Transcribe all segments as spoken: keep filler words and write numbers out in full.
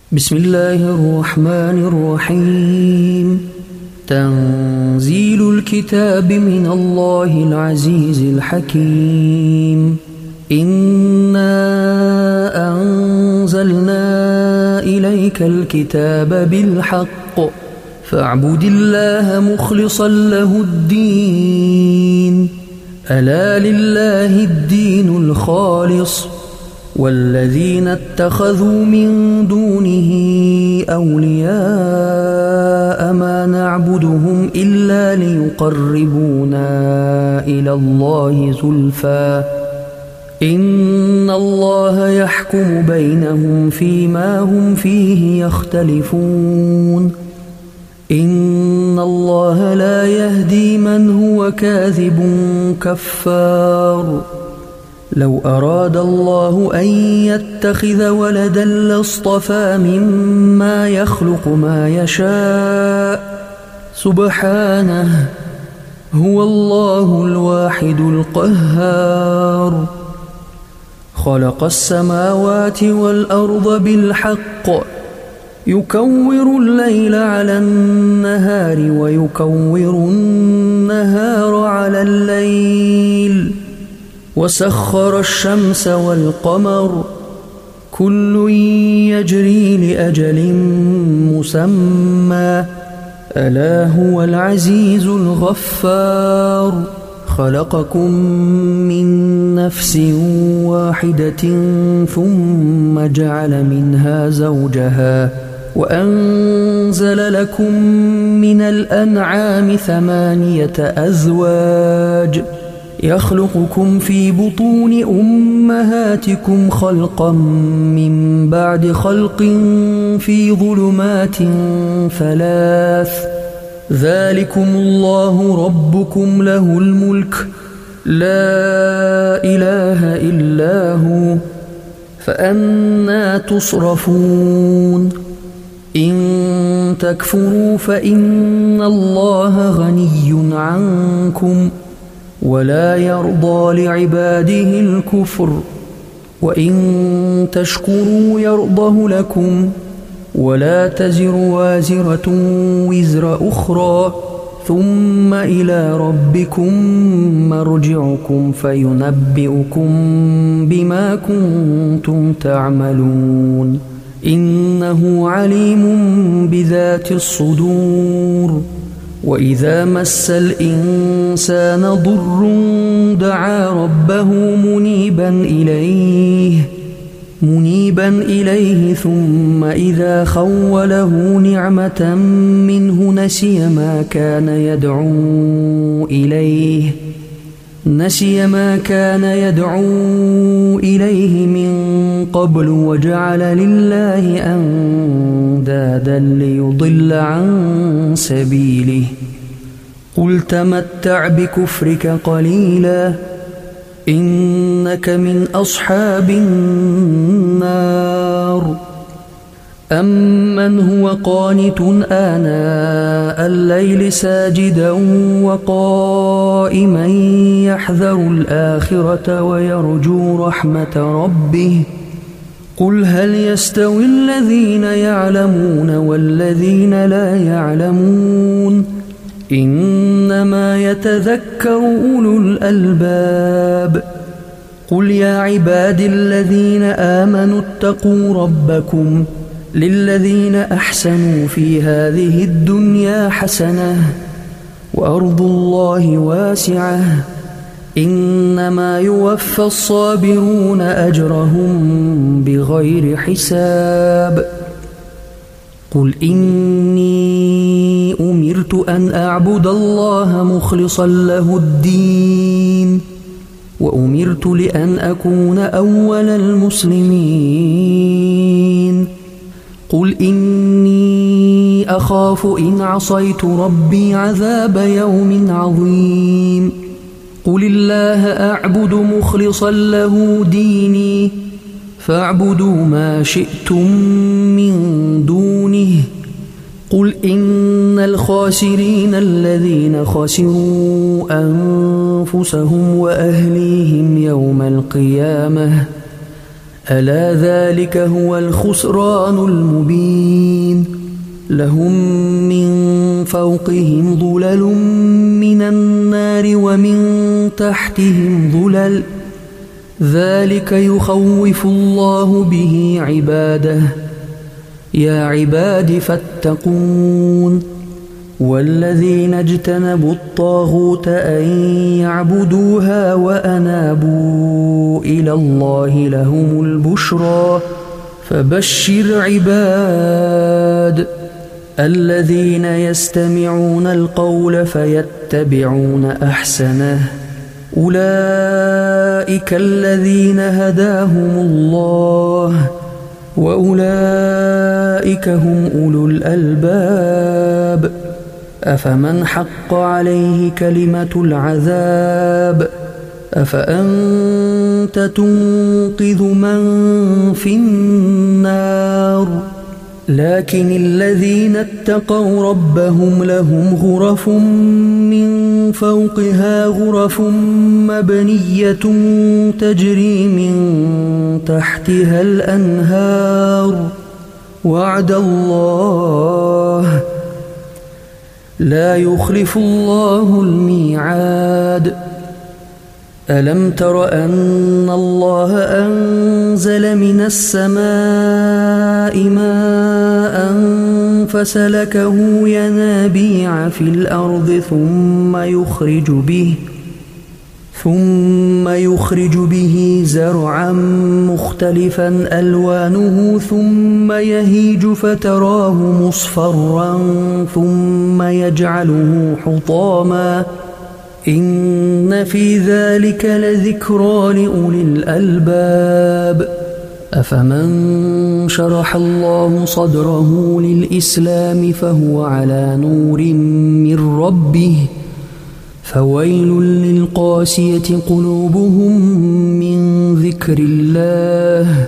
بسم الله الرحمن الرحيم. تنزيل الكتاب من الله العزيز الحكيم. إنا أنزلنا إليك الكتاب بالحق فاعبد الله مخلصا له الدين. ألا لله الدين الخالص والذين اتخذوا من دونه أولياء ما نعبدهم إلا ليقربونا إلى الله زلفى إن الله يحكم بينهم فيما هم فيه يختلفون. إن الله لا يهدي من هو كاذب كفار. لو أراد الله أن يتخذ ولدا لاصطفى مما يخلق ما يشاء سبحانه هو الله الواحد القهار. خلق السماوات والأرض بالحق يكور الليل على النهار ويكور النهار على الليل وسخر الشمس والقمر كل يجري لأجل مسمى ألا هو العزيز الغفار. خلقكم من نفس واحدة ثم جعل منها زوجها وأنزل لكم من الأنعام ثمانية أزواج يخلقكم في بطون أمهاتكم خلقا من بعد خلق في ظلمات ثلاث ذلكم الله ربكم له الملك لا إله إلا هو فأنى تصرفون. إن تكفروا فإن الله غني عنكم ولا يرضى لعباده الكفر وإن تشكروا يرضه لكم ولا تزر وازرة وزر أخرى ثم إلى ربكم مرجعكم فينبئكم بما كنتم تعملون. إنه عليم بذات الصدور. وإذا مس الإنسان ضر دعا ربه منيبا إليه منيبا إليه ثم إذا خوله نعمة منه نسي ما كان يدعو إليه نسي ما كان يدعو إليه من قبل وجعل لله أندادا ليضل عن سبيله. قل تمتع بكفرك قليلا إنك من أصحاب النار. أمن هو قانت آناء الليل ساجدا وقائما يحذر الآخرة ويرجو رحمة ربه قل هل يستوي الذين يعلمون والذين لا يعلمون إنما يتذكر أولو الألباب. قل يا عبادي الذين آمنوا اتقوا ربكم للذين أحسنوا في هذه الدنيا حسنة وأرض الله واسعة إنما يوفى الصابرون أجرهم بغير حساب. قل إني أمرت أن أعبد الله مخلصا له الدين وأمرت لأن أكون أول المسلمين. قل إني أخاف إن عصيت ربي عذاب يوم عظيم. قل الله أعبد مخلصا له ديني فاعبدوا ما شئتم من دونه. قل إن الخاسرين الذين خسروا أنفسهم وأهليهم يوم القيامة ألا ذلك هو الخسران المبين لهم من فوقهم ظلل من النار ومن تحتهم ظلل ذلك يخوف الله به عباده يا عباد فاتقون والذين اجتنبوا الطاغوت أن يعبدوها وأنابوا إلى الله لهم البشرى فبشر عباد الذين يستمعون القول فيتبعون أحسنه أولئك الذين هداهم الله وأولئك هم أولو الألباب أفمن حق عليه كلمة العذاب أفأنت تنقذ من في النار لكن الذين اتقوا ربهم لهم غرف من فوقها غرف مبنية تجري من تحتها الأنهار وعد الله لا يخلف الله الميعاد ألم تر أن الله أنزل من السماء ماء فسلكه ينابيع في الأرض ثم يخرج به ثم يخرج به زرعا مختلفا ألوانه ثم يهيج فتراه مصفرا ثم يجعله حطاما إن في ذلك لذكرى لأولي الألباب أفمن شرح الله صدره للإسلام فهو على نور من ربه فويل للقاسية قلوبهم من ذكر الله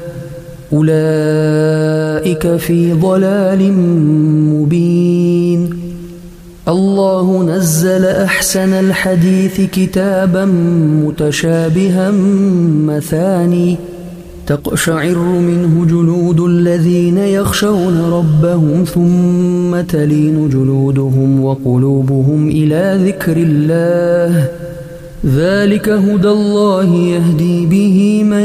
أولئك في ضلال مبين الله نزل أحسن الحديث كتابا متشابها مثاني تقشعر منه جلود الذين يخشون ربهم ثم تلين جلودهم وقلوبهم إلى ذكر الله ذلك هدى الله يهدي به من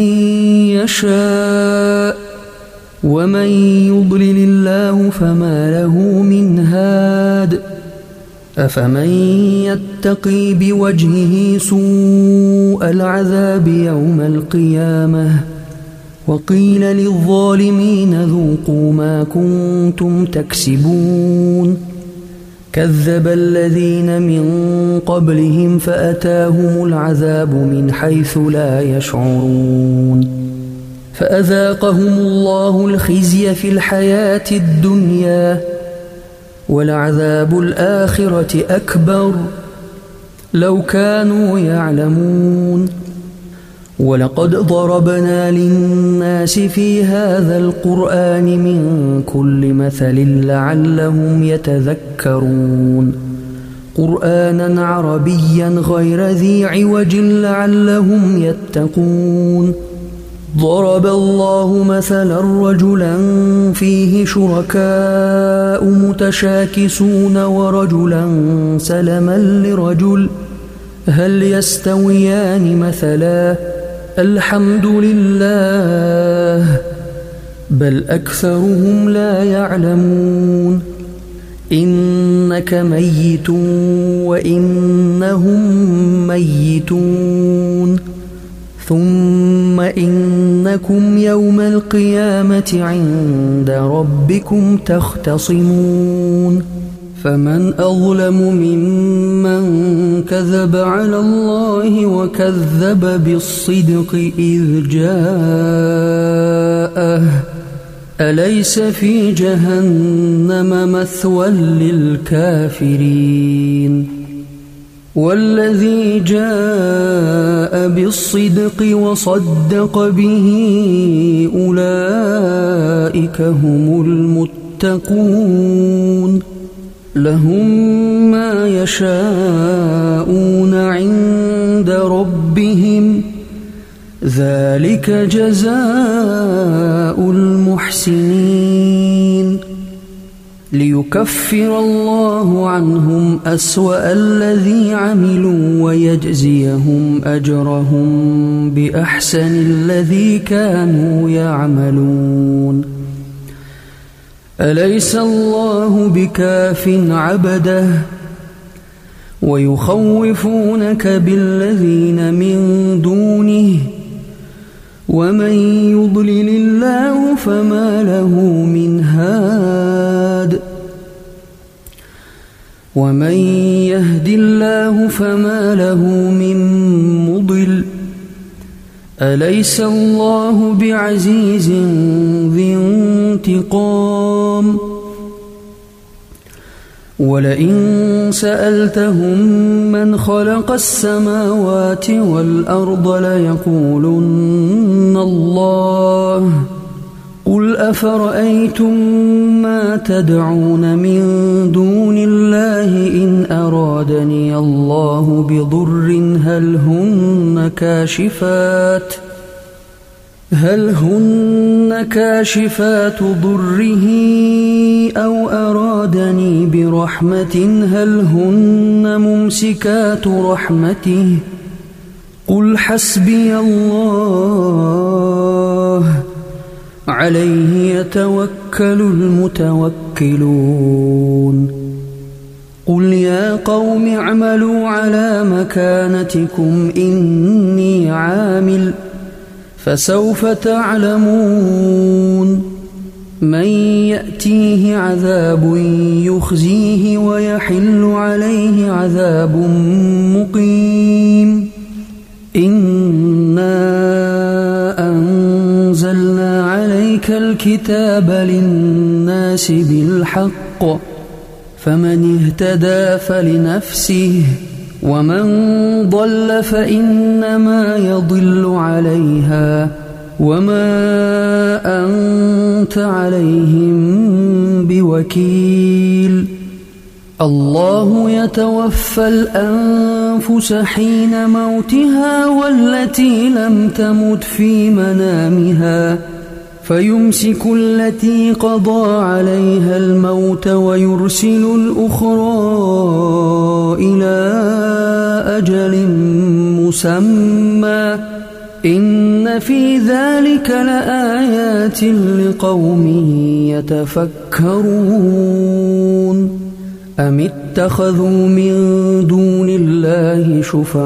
يشاء ومن يضلل الله فما له من هاد أفمن يتقي بوجهه سوء العذاب يوم القيامة وقيل للظالمين ذوقوا ما كنتم تكسبون كذب الذين من قبلهم فأتاهم العذاب من حيث لا يشعرون فأذاقهم الله الخزي في الحياة الدنيا ولعذاب الآخرة أكبر لو كانوا يعلمون ولقد ضربنا للناس في هذا القرآن من كل مثل لعلهم يتذكرون قرآنا عربيا غير ذي عوج لعلهم يتقون ضرب الله مثلا رجلا فيه شركاء متشاكسون ورجلا سلما لرجل هل يستويان مثلا الحمد لله بل أكثرهم لا يعلمون إنك ميت وإنهم ميتون ثم إنكم يوم القيامة عند ربكم تختصمون فمن أظلم ممن كذب على الله وكذب بالصدق إذ جاءه أليس في جهنم مثوى للكافرين والذي جاء بالصدق وصدق به أولئك هم المتقون لهم ما يشاءون عند ربهم ذلك جزاء المحسنين ليكفر الله عنهم أسوأ الذي عملوا ويجزيهم أجرهم بأحسن الذي كانوا يعملون أليس الله بكاف عبده ويخوفونك بالذين من دونه ومن يضلل الله فما له من هاد ومن يهد الله فما له من مضل أليس الله بعزيز ذي انتقام ولئن سألتهم من خلق السماوات والأرض ليقولن الله قل أفرأيتم ما تدعون من دون الله إن أرادني الله بضر هل هن كاشفات هل هن كاشفات ضره أو أرادني برحمة هل هن ممسكات رحمته قل حسبي الله عليه يتوكل المتوكلون قل يا قوم اعملوا على مكانتكم إني عامل فسوف تعلمون من يأتيه عذاب يخزيه ويحل عليه عذاب مقيم إنا أنزلنا عليك الكتاب للناس بالحق فمن اهتدى فلنفسه ومن ضل فإنما يضل عليها وما أنت عليهم بوكيل الله يتوفى الأنفس حين موتها والتي لم تمت في منامها فيمسك التي قضى عليها الموت ويرسل الأخرى إلى أجل مسمى إن في ذلك لآيات لقوم يتفكرون أم اتخذوا من دون الله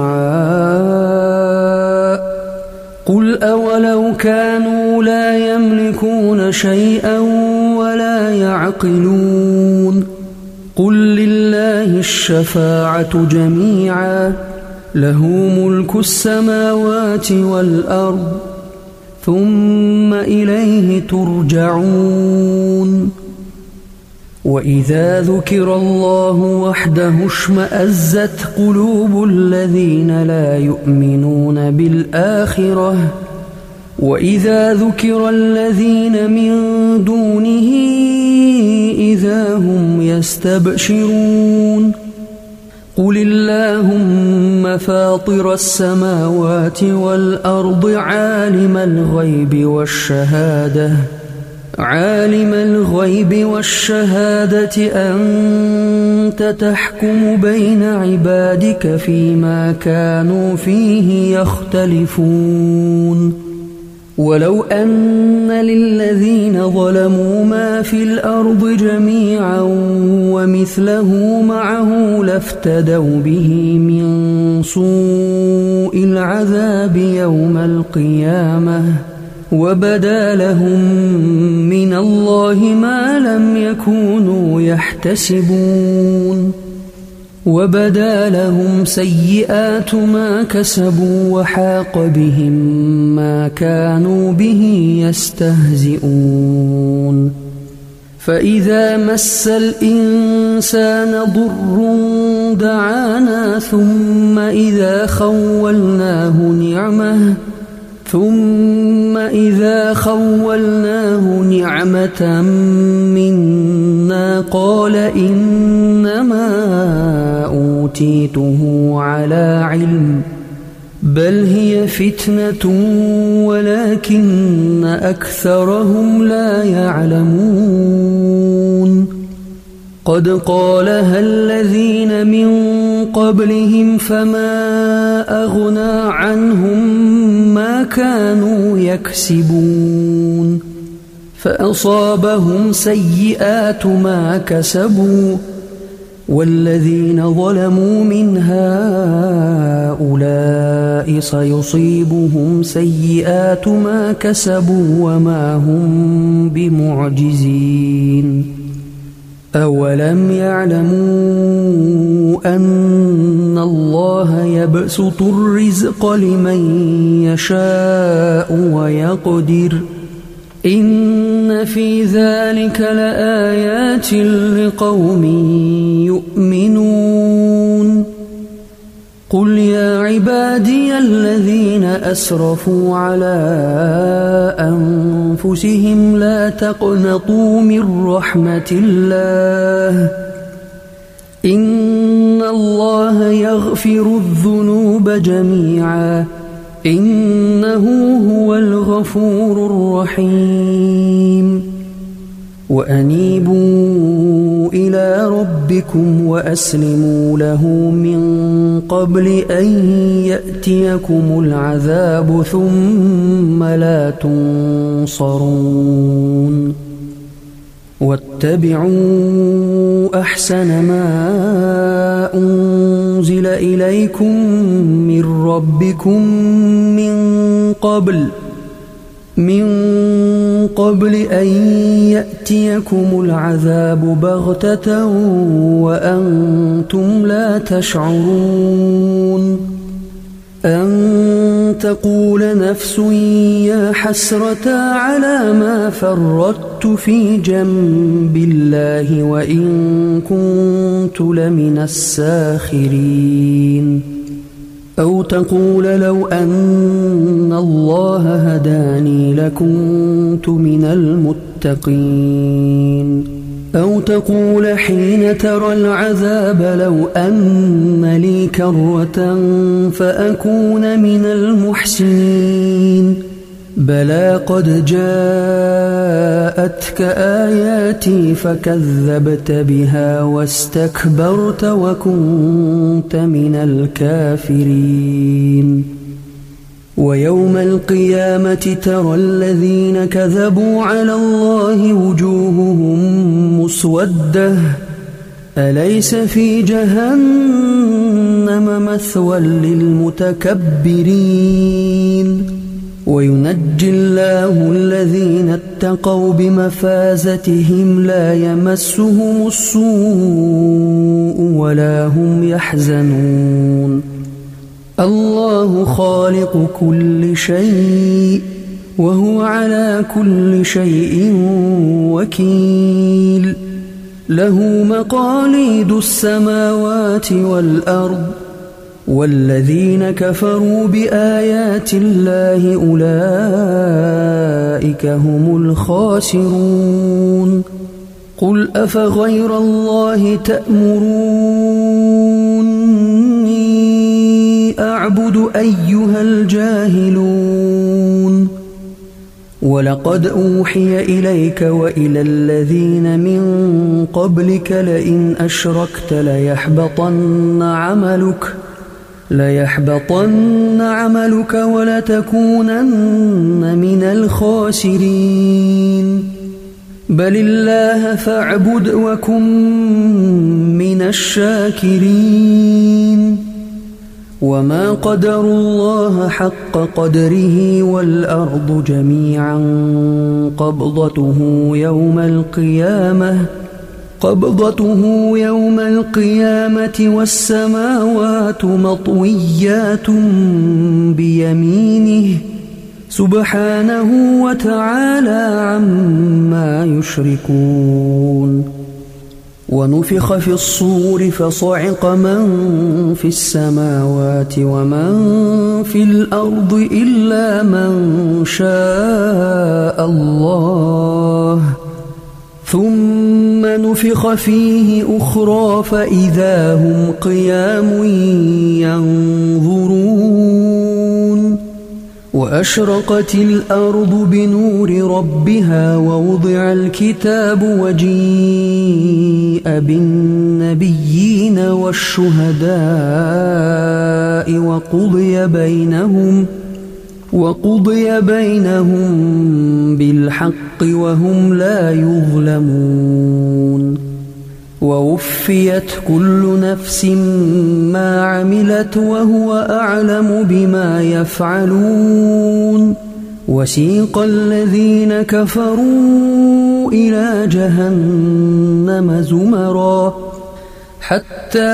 شفعاء قل أولو كانوا لا يملكون شيئا ولا يعقلون قل لله الشفاعة جميعا له ملك السماوات والأرض ثم إليه ترجعون وإذا ذكر الله وحده اشمأزت قلوب الذين لا يؤمنون بالآخرة وإذا ذكر الذين من دونه إذا هم يستبشرون قل اللهم فاطر السماوات والأرض عالم الغيب والشهادة عالم الغيب والشهادة أنت تحكم بين عبادك فيما كانوا فيه يختلفون ولو أن للذين ظلموا ما في الأرض جميعا ومثله معه لافتدوا به من سوء العذاب يوم القيامة وبدا لهم من الله ما لم يكونوا يحتسبون وبدا لهم سيئات ما كسبوا وحاق بهم ما كانوا به يستهزئون فإذا مس الإنسان ضر دعانا ثم إذا خولناه نعمه ثم إذا خولناه نعمة منا قال إنما أوتيته على علم بل هي فتنة ولكن أكثرهم لا يعلمون قد قالها الذين من قبلهم فما أغنى عنهم ما كانوا يكسبون فأصابهم سيئات ما كسبوا والذين ظلموا من هؤلاء سيصيبهم سيئات ما كسبوا وما هم بمعجزين أولم يعلموا أن الله يبسط الرزق لمن يشاء ويقدر إن في ذلك لآيات لقوم يؤمنون قل يا عبادي الذين أسرفوا على أنفسهم لا تقنطوا من رحمة الله إن الله يغفر الذنوب جميعا إنه هو الغفور الرحيم وأنيبوا إلى ربكم وأسلموا له من قبل أن يأتيكم العذاب ثم لا تنصرون واتبعوا أحسن ما أنزل إليكم من ربكم من قبل من قبل أن يأتيكم العذاب بغتة وأنتم لا تشعرون أن تقول نفس يا حسرة على ما فرطت في جنب الله وإن كنت لمن الساخرين أو تقول لو أن الله هداني لكنت من المتقين أو تقول حين ترى العذاب لو أن لي كرة فأكون من المحسنين بلى قد جاءتك آياتي فكذبت بها واستكبرت وكنت من الكافرين ويوم القيامة ترى الذين كذبوا على الله وجوههم مسودة أليس في جهنم مثوى للمتكبرين وينجي الله الذين اتقوا بمفازتهم لا يمسهم السوء ولا هم يحزنون الله خالق كل شيء وهو على كل شيء وكيل له مقاليد السماوات والأرض والذين كفروا بآيات الله أولئك هم الخاسرون قل أفغير الله تأمروني أعبد أيها الجاهلون ولقد أوحي إليك وإلى الذين من قبلك لئن أشركت ليحبطن عملك ليحبطن عملك ولتكونن من الخاسرين بل الله فاعبد وكن من الشاكرين وما قدروا الله حق قدره والأرض جميعا قبضته يوم القيامة قبضته يوم القيامة والسماوات مطويات بيمينه سبحانه وتعالى عما يشركون ونفخ في الصور فصعق من في السماوات ومن في الأرض إلا من شاء الله ثم نفخ فيه أخرى فإذا هم قيام ينظرون وأشرقت الأرض بنور ربها ووضع الكتاب وجيء بالنبيين والشهداء وقضي بينهم وقضي بينهم بالحق وهم لا يظلمون ووفيت كل نفس ما عملت وهو أعلم بما يفعلون وسيق الذين كفروا إلى جهنم زمرا حتى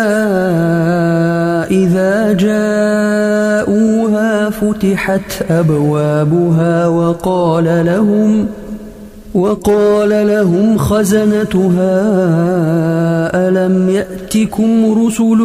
إذا جاءوها فتحت أبوابها وقال لهم وقال لهم خزنتها ألم يأتكم رسل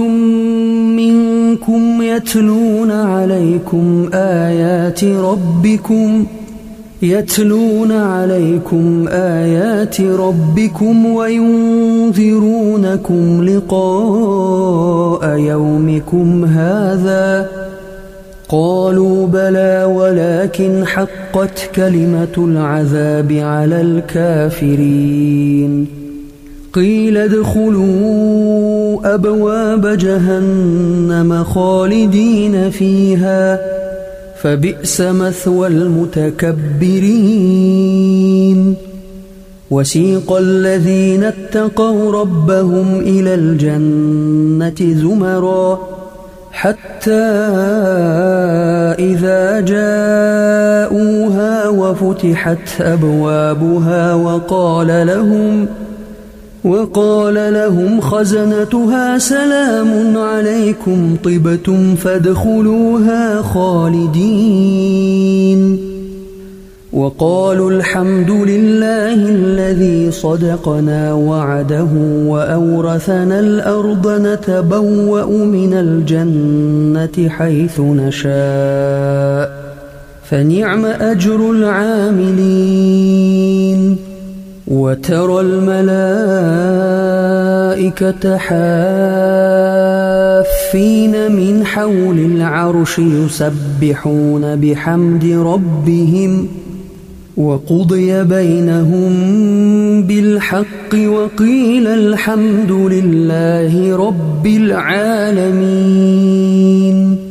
منكم يتلون عليكم آيات ربكم يتلون عليكم آيات ربكم وينذرونكم لقاء يومكم هذا قالوا بلى ولكن حقت كلمة العذاب على الكافرين قيل ادخلوا أبواب جهنم خالدين فيها فبئس مثوى المتكبرين وسيق الذين اتقوا ربهم إلى الجنة زمرا حتى إذا جاءوها وفتحت أبوابها وقال لهم وقال لهم خزنتها سلام عليكم طبتم فادخلوها خالدين وقالوا الحمد لله الذي صدقنا وعده وأورثنا الأرض نتبوأ من الجنة حيث نشاء فنعم أجر العاملين وترى الملائكة حافين من حول العرش يسبحون بحمد ربهم وقضي بينهم بالحق وقيل الحمد لله رب العالمين.